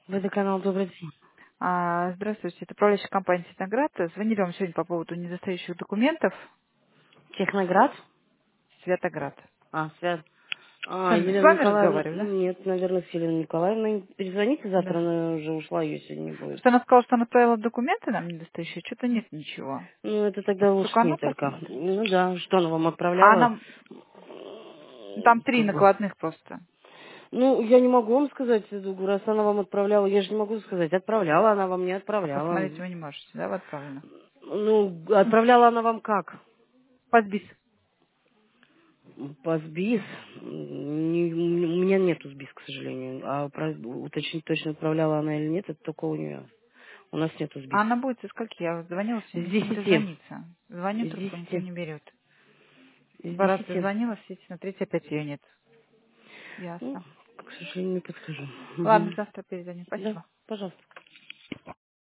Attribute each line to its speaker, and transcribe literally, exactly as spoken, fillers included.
Speaker 1: Водоканал, добрый день.
Speaker 2: А, Здравствуйте, это управляющая компания «Техноград». Звонили вам сегодня по поводу недостающих документов.
Speaker 1: Техноград?
Speaker 2: Святоград.
Speaker 1: А, связь.
Speaker 2: С
Speaker 1: А,
Speaker 2: вами, с
Speaker 1: Елена
Speaker 2: вами
Speaker 1: Николаевна,
Speaker 2: разговариваю, да?
Speaker 1: нет, наверное, с Еленой Николаевной. Перезвоните завтра,
Speaker 2: Да.
Speaker 1: она уже ушла, ее сегодня не будет.
Speaker 2: Что она сказала, что она отправила документы нам недостающие, что-то нет ничего.
Speaker 1: Ну, это тогда уж
Speaker 2: Только
Speaker 1: с ней
Speaker 2: она
Speaker 1: только.
Speaker 2: посмотрит.
Speaker 1: Ну да, что она вам
Speaker 2: А
Speaker 1: отправляла?
Speaker 2: нам, ну, там
Speaker 1: М,
Speaker 2: три
Speaker 1: Как бы.
Speaker 2: накладных просто.
Speaker 1: Ну, я не могу вам сказать, раз она вам отправляла, я же не могу сказать, отправляла она вам, не
Speaker 2: А
Speaker 1: отправляла.
Speaker 2: посмотреть вы не можете, да, в отправлено?
Speaker 1: Ну, отправляла она вам как?
Speaker 2: Подбис.
Speaker 1: По СБИС? Не- у меня нету СБИС, к сожалению. А про- уточнить точно отправляла она или нет, это только у нее. У нас нету
Speaker 2: А
Speaker 1: СБИС.
Speaker 2: она будет со скольки? Я звонила
Speaker 1: С
Speaker 2: сегодня, не смогли
Speaker 1: десяти.
Speaker 2: дозвониться. Звоню,
Speaker 1: С
Speaker 2: трубку никто
Speaker 1: десяти.
Speaker 2: не берет.
Speaker 1: С
Speaker 2: Два раза
Speaker 1: десяти.
Speaker 2: звонила, все на третий опять ее нет.
Speaker 1: Ну,
Speaker 2: Ясно.
Speaker 1: к сожалению, не подскажу.
Speaker 2: Ладно,
Speaker 1: Мгм.
Speaker 2: завтра перезвоню.
Speaker 1: Да,
Speaker 2: Спасибо.
Speaker 1: пожалуйста.